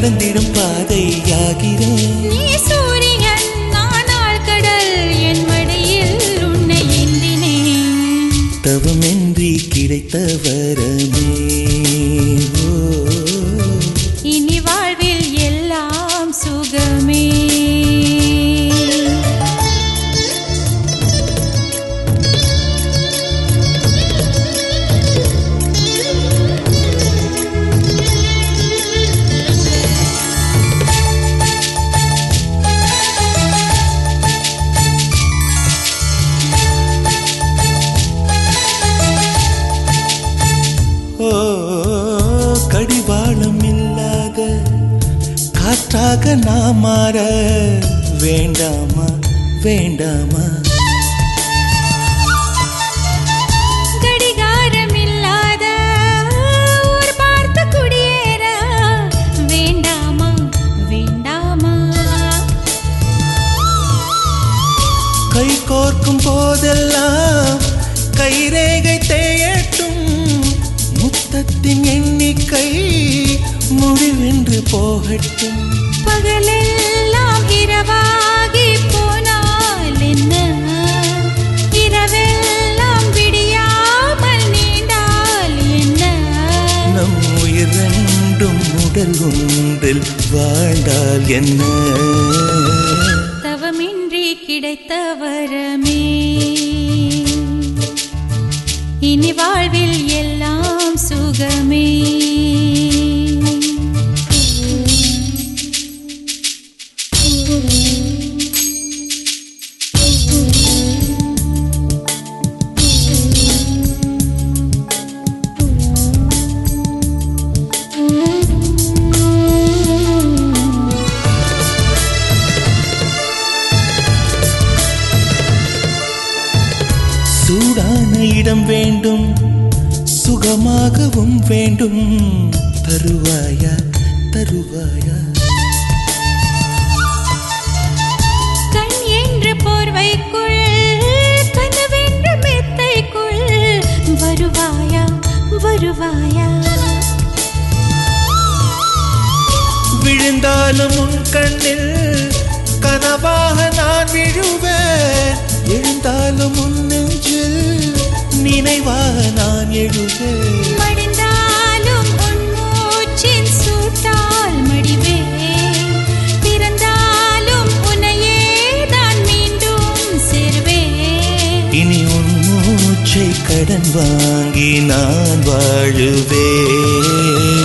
நடந்திடும் பாதையாகிறேன். நீ சூரியன் நானால் கடல் என் மடியில் உன்னை ஏந்தினேன். தவமின்றி கிடைத்த வரமே இனி வாழ்வில் எல்லாம் சுகமே. கடிவாளம் இல்லாத காற்றாக நான் மாற வேண்டாமா வேண்டாமா? கடிகாரம் இல்லாத ஊர் பார்த்து குடியேற வேண்டாமா வேண்டாமா? கை கோர்க்கும் போதெல்லாம் கைரேகை தேயட்டும். முத்தத்தின் எண்ணிக்கை முடிவென்று போகட்டும். பகலெல்லாம் இரவாகி போனால் என்ன? இரவெல்லாம் விடியாமல் நீண்டால் என்ன? நம் உயிர் ரெண்டும் உடல் ஒன்றில் வாழ்ந்தால் என்ன? தவமின்றி கிடைத்த வரமே இனி வாழ்வில் எல்லாம் சுகமே. சூடான இடம் வேண்டும், சுகமாகவும் வேண்டும். தருவாயா தருவாயா? கண் என்ற போர்வைக்குள் கனவென்ற மெத்தைக்குள் வருவாயா வருவாயா? விழுந்தாலும் உன் கண்ணில் கனவாக நான் விழுவேன். எழுந்தாலும் உன் நெஞ்சில் நினைவாக நான் எழுவேன். மடிந்தாலும் உன் மூச்சின் சூட்டால் மடிவேன். பிறந்தாலும் உன்னையே நான் மீண்டும் சேர்வேன். இனி உன் மூச்சை கடன் வாங்கி நான் வாழுவேன்.